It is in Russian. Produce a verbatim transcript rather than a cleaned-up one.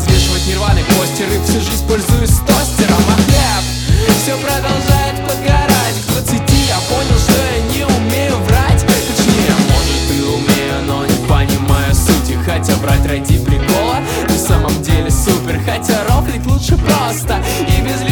Взвешивать нирваны постеры, всю жизнь пользуюсь тостером. А хлеб все продолжает подгорать. К двадцати я понял, что я не умею врать. Точнее, может и умею, но не понимаю сути. Хотя врать ради прикола на самом деле супер. Хотя рофлить лучше просто и без